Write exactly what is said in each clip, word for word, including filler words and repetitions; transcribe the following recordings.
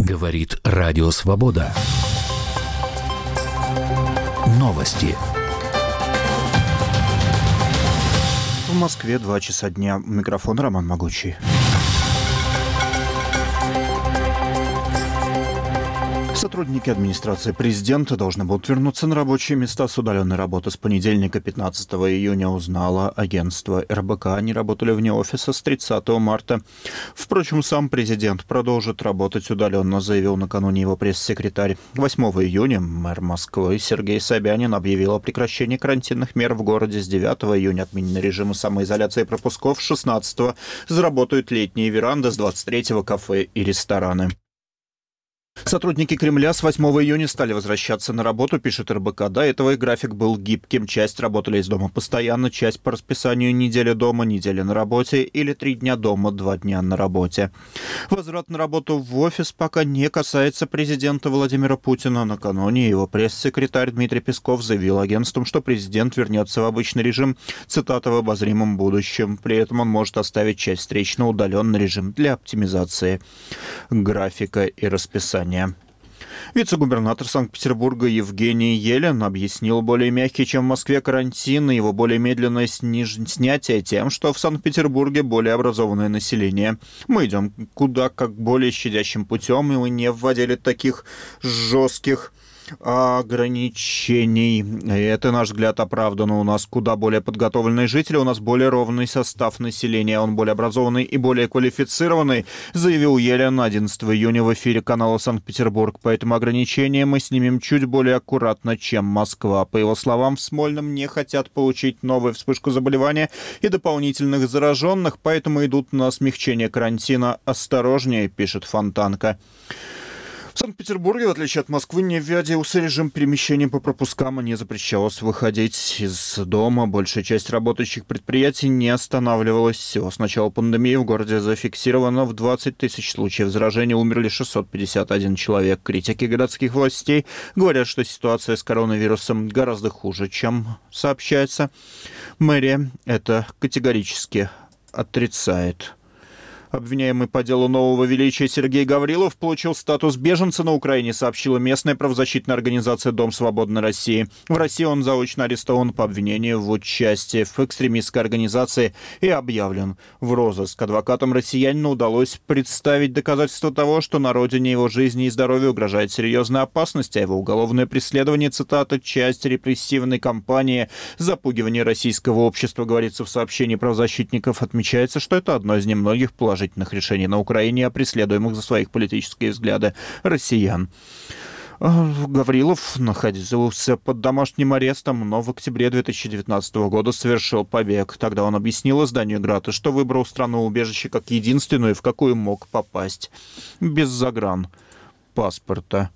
Говорит Радио Свобода. Новости. В Москве два часа дня. Микрофон Роман Могучий. Сотрудники администрации президента должны будут вернуться на рабочие места с удаленной работы. С понедельника, пятнадцатого июня, узнало агентство эр бэ ка. Они работали вне офиса с тридцатого марта. Впрочем, сам президент продолжит работать удаленно, заявил накануне его пресс-секретарь. восьмого июня мэр Москвы Сергей Собянин объявил о прекращении карантинных мер в городе. С девятого июня отменены режимы самоизоляции и пропусков. С шестнадцатого заработают летние веранды, с двадцать третьего кафе и рестораны. Сотрудники Кремля с восьмого июня стали возвращаться на работу, пишет эр бэ ка. До этого их график был гибким. Часть работали из дома постоянно, часть по расписанию: неделя дома, неделя на работе или три дня дома, два дня на работе. Возврат на работу в офис пока не касается президента Владимира Путина. Накануне его пресс-секретарь Дмитрий Песков заявил агентствам, что президент вернется в обычный режим, цитата, в обозримом будущем. При этом он может оставить часть встреч на удаленный режим для оптимизации графика и расписания. Вице-губернатор Санкт-Петербурга Евгений Елен объяснил более мягкий, чем в Москве, карантин и его более медленное сниж... снятие тем, что в Санкт-Петербурге более образованное население. Мы идем куда как более щадящим путем, и мы не вводили таких жестких ограничений. И это, наш взгляд, оправдано. У нас куда более подготовленные жители, у нас более ровный состав населения, он более образованный и более квалифицированный, заявил Елен одиннадцатого июня в эфире канала «Санкт-Петербург». Поэтому ограничения мы снимем чуть более аккуратно, чем Москва. По его словам, в Смольном не хотят получить новую вспышку заболевания и дополнительных зараженных, поэтому идут на смягчение карантина осторожнее, пишет Фонтанка. В Санкт-Петербурге, в отличие от Москвы, не вводился режим перемещения по пропускам, и не запрещалось выходить из дома. Большая часть работающих предприятий не останавливалась. Всего с начала пандемии в городе зафиксировано в двадцать тысяч случаев заражения, умерли шестьсот пятьдесят один человек. Критики городских властей говорят, что ситуация с коронавирусом гораздо хуже, чем сообщается. Мэрия это категорически отрицает. Обвиняемый по делу нового величия Сергей Гаврилов получил статус беженца на Украине, сообщила местная правозащитная организация «Дом свободной России». В России он заочно арестован по обвинению в участии в экстремистской организации и объявлен в розыск. Адвокатам россиянину удалось представить доказательства того, что на родине его жизни и здоровью угрожает серьезная опасность, а его уголовное преследование, цитата, часть репрессивной кампании запугивания российского общества, говорится в сообщении правозащитников. Отмечается, что это одно из немногих положительных решений на Украине о преследуемых за своих политические взгляды россиян. Гаврилов находился под домашним арестом, но в октябре две тысячи девятнадцатого года совершил побег. Тогда он объяснил изданию «Град», что выбрал страну убежища как единственную, в какую мог попасть, без загранпаспорта.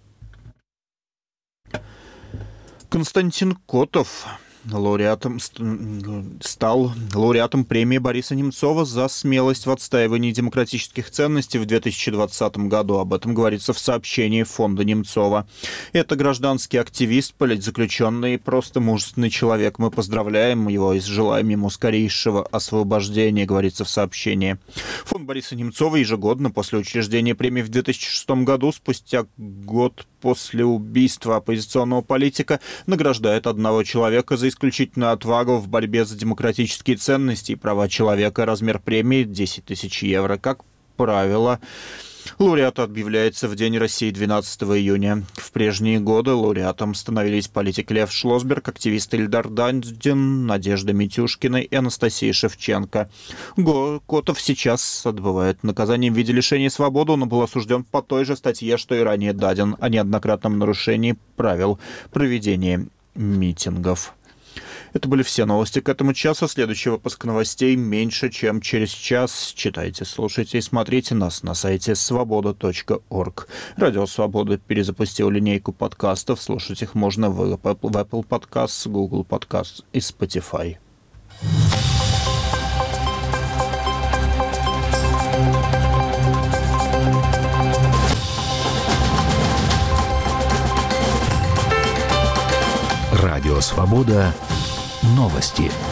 Константин Котов Лауреатом, стал лауреатом премии Бориса Немцова за смелость в отстаивании демократических ценностей в две тысячи двадцатом году. Об этом говорится в сообщении фонда Немцова. Это гражданский активист, политзаключенный и просто мужественный человек. Мы поздравляем его и желаем ему скорейшего освобождения, говорится в сообщении. Фонд Бориса Немцова ежегодно после учреждения премии в две тысячи шестом году, спустя год после убийства оппозиционного политика, награждает одного человека за исключительную отвагу в борьбе за демократические ценности и права человека. Размер премии десять тысяч евро. Как правило, лауреат объявляется в День России двенадцатого июня. В прежние годы лауреатом становились политик Лев Шлосберг, активисты Ильдар Дандин, Надежда Митюшкина и Анастасия Шевченко. Котов сейчас отбывает наказание в виде лишения свободы. Он был осужден по той же статье, что и ранее Дадин, о неоднократном нарушении правил проведения митингов. Это были все новости к этому часу. Следующий выпуск новостей меньше, чем через час. Читайте, слушайте и смотрите нас на сайте свобода точка орг. Радио Свобода перезапустил линейку подкастов. Слушать их можно в Apple Podcasts, Google Podcasts и Spotify. Радио Свобода. Новости.